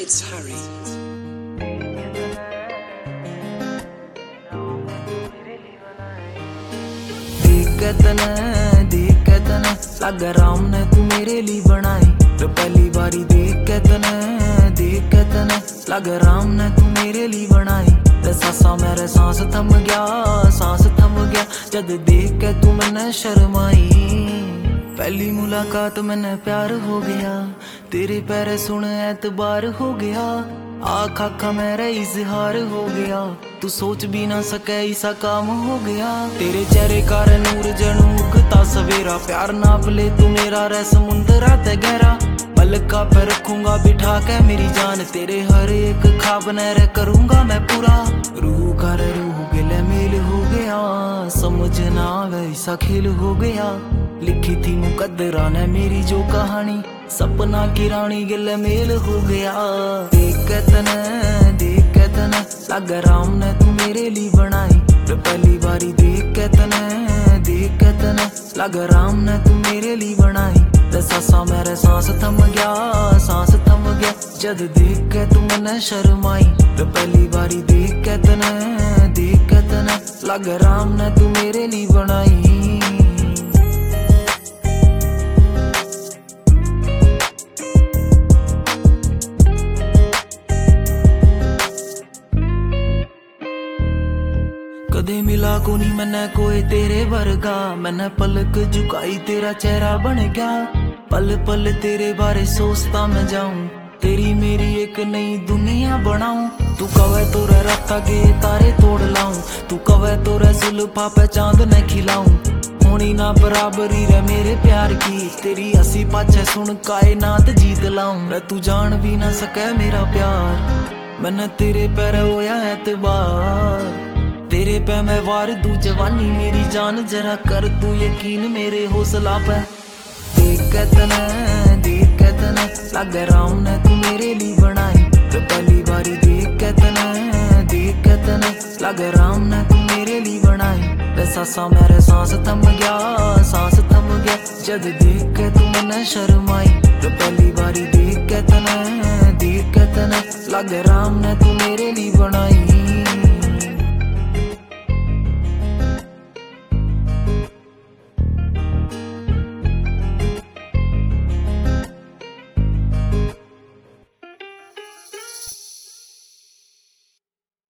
It's Harry. देख के तने लग राम ने तू मेरे लिए बनाई। तो पहली बारी देख के तने लग राम ने तू मेरे लिए बनाई। ते सासा मेरे सांस थम गया जद देख के तू मैंने शर्माई। पहली मुलाकात मैंने प्यार हो गया, तेरे पैर सुन एतबार हो गया। आँख आँखा मेरा इजहार हो गया, तू सोच भी ना सके ऐसा काम हो गया। तेरे चेहरे का नूर जनू उगता सवेरा, प्यार नाप ले तू मेरा रह समुंदरा ते गहरा। पलका पे रखूंगा बिठा के मेरी जान, तेरे हर एक ख्वाब न करूंगा मैं पूरा। रूह कर रूह गिले मेल हो गया, समझ ना वैसा खेल हो गया। लिखी थी मुकद्दरा ने मेरी जो कहानी, सपना की रानी गिले मेल हो गया। देख के तने लग राम ने तू मेरे लिए बनाई। तो पहली बारी देख के तने लग राम ने तू मेरे लिए बनाई। ते सासा मेरे सांस थम गया जद देख के तू मैंने शर्माई। तो पहली बारी देख के तने लग राम ने तू मेरे लिए बनाई। कदे मिला को नहीं मैंने कोई तेरे वर्गा, मैंने पलक झुकाई तेरा चेहरा बन गया। पल पल तेरे बारे सोचता मैं जाऊं, तेरी मेरी एक नई दुनिया बनाऊं। तू कवे तो राता के तारे तोड़ लाऊं, तू कवे तो जुल्फा पे चांद न खिलाऊं। होनी ना बराबरी रे मेरे प्यार की, तेरी हंसी पाछे सुन कायनात जीत लाऊं। रे तू जान भी ना सके मेरा प्यार, मैंने तेरे पैर होया एतबार। तेरे पे मैं वार दूं जवानी मेरी जान, जरा कर तू यकीन मेरे हौसला पे। देख के तने लग राम ने तू मेरे लिए बनाई। तो पहली बारी देख के तने लग राम ने तू मेरे लिए बनाई। ते सासा मेरे सांस थम गया जद देख के तू मैंने शर्माई। तो पहली बारी देख के तने लग राम ने तू मेरे लिए बनाई।